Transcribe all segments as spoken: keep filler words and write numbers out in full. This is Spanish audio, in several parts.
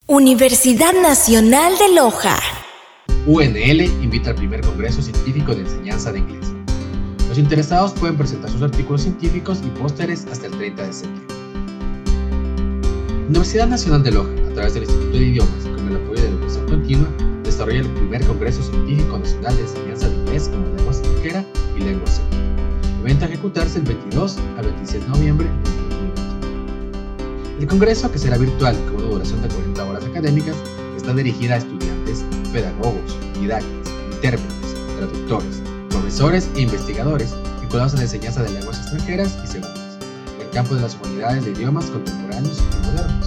Universidad Nacional de Loja. U N L invita al primer Congreso Científico de Enseñanza de Inglés. Los interesados pueden presentar sus artículos científicos y pósteres hasta el treinta de septiembre. Universidad Nacional de Loja, a través del Instituto de Idiomas, con el apoyo de la Educación Continua, desarrolla el primer Congreso Científico Nacional de Enseñanza de Inglés como lengua extranjera y lengua segunda. Evento a ejecutarse el veintidós al veintiséis de noviembre de dos mil veinte. El Congreso, que será virtual con una duración de cuarenta horas académicas, está dirigida a estudiantes, pedagogos, didactas, intérpretes, traductores, profesores e investigadores vinculados a la enseñanza de lenguas extranjeras y segundas, en el campo de las humanidades de idiomas contemporáneos y modernos.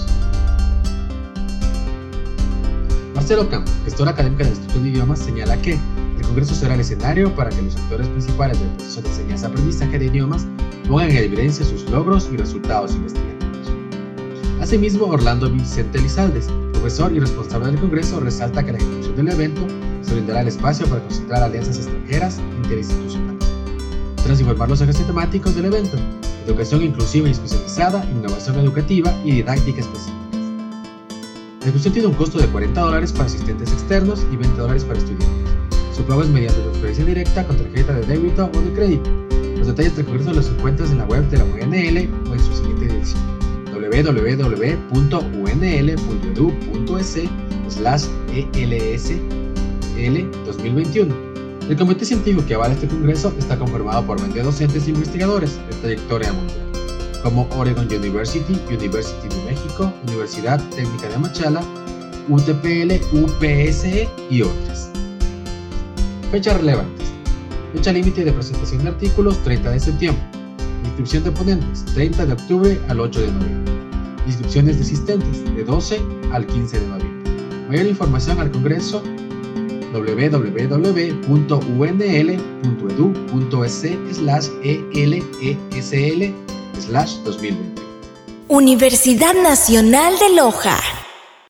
Marcelo Campo, gestor académico del Instituto de Idiomas, señala que el Congreso será el escenario para que los actores principales del proceso de enseñanza-aprendizaje de idiomas pongan en evidencia sus logros y resultados investigativos. Asimismo, Orlando Vicente Lizaldes, profesor y responsable del Congreso, resalta que la ejecución del evento se brindará el espacio para concentrar alianzas extranjeras interinstitucionales. Tras informar los ejes temáticos del evento: educación inclusiva y especializada, innovación educativa y didáctica específica. La ejecución tiene un costo de cuarenta dólares para asistentes externos y veinte dólares para estudiantes. Su pago es mediante transferencia directa con tarjeta de débito o de crédito. Los detalles del Congreso los encuentras en la web de la U N L o en su siguiente dirección: doble u doble u doble u punto u n l punto e d u punto e s slash e l s l dos mil veintiuno. El comité científico que avala este congreso está conformado por veinte docentes e investigadores de trayectoria mundial, como Oregon University, University de México, Universidad Técnica de Machala, U T P L, U P S E y otras. Fechas relevantes. Fecha límite de presentación de artículos: treinta de septiembre. Inscripción de ponentes: treinta de octubre al ocho de noviembre. Inscripciones de asistentes: de doce al quince de noviembre. Mayor información al Congreso: doble u doble u doble u punto u n l punto e d u punto e s slash e l e s l slash dos mil veinte. Universidad Nacional de Loja.